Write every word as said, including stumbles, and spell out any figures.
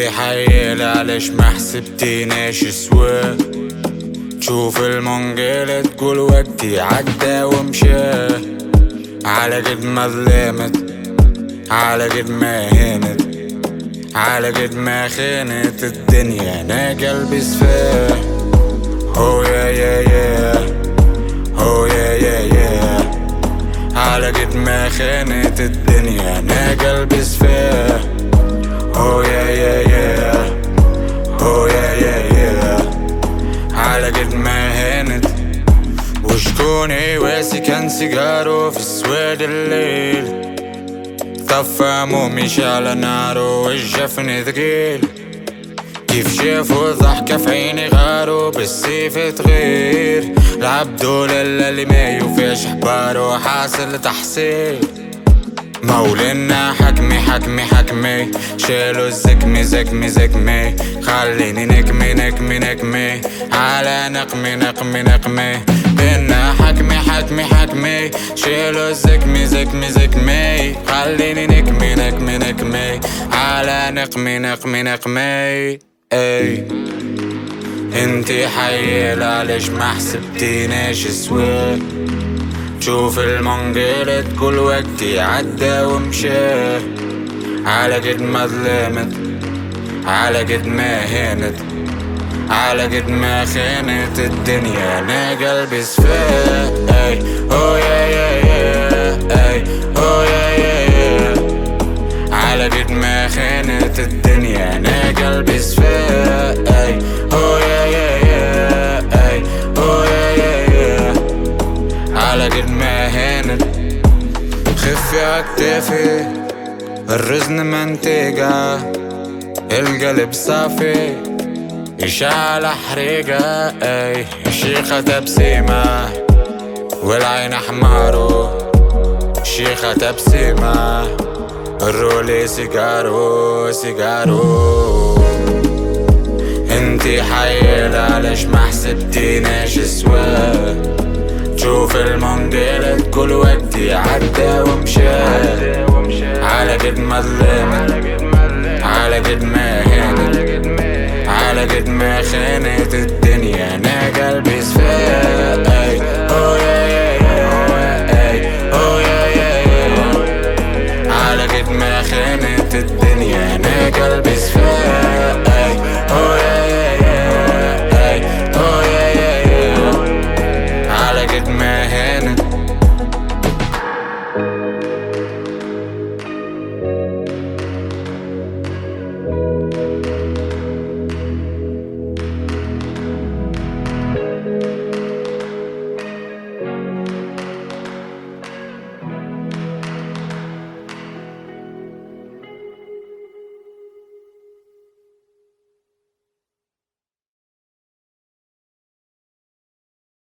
انتي حيلة ليش ما حسبتينيش سوا؟ تشوف المنجلة تقول وقتي عدى ومشى، على قد ما ظلمت على قد ما هنت على قد ما خانت الدنيا انا قلبي صفاه. هو يا يا يا هو يا يا يا على قد ما خانت الدنيا انا قلبي صفاه. هو يا يا يا هو يا يا يا على قد ما هانت. وشكوني واسي كان سيجارو في سواد الليل، طفى مومي شعل نارو والجفن ثقيل. كيف شافوا ضحكة في عيني غارو بالسيف تغير. العبدو للا اللي ما يوفيش حبارو حاصل تحصيل. مولانا حكمي حكمي حكمي شالو الزكمي زكمي زكمي. خليني نكمي نكمي نكمي على نقمي نقمي نقمي. بينا حكمي حكمي حكمي شالو الزكمي زكمي زكمي. خليني نكمي نكمي نكمي على نقمي نقمي نقمي. اي انتي حيلة ليش ما حسبتينيش سوا؟ تشوف المنجلة تقول وقتي عدى ومشى، على قد ما ظلمت على قد ما هانت على قد ما خانت الدنيا انا قلبي صفاه. اي هو يا يا يا اي هو يا يا يا على قد ما خانت الدنيا انا قلبي صفاه. اي هو يا يا يا اي هو يا يا يا على قد ما هانت. خفي عكتافي الرزن منتجة، القلب صافي إشعال حريقة. اي الشيخة تبسيمة والعين حمارو، الشيخة تبسيمة الرولي سيجارو سيجارو. انتي حيلة ليش ما حسبتينيش سوا؟ تشوف المنجلة تقول وقتي عدى ومشى، على قد ما ظلمت على قد ما هانت على قد ما خانت.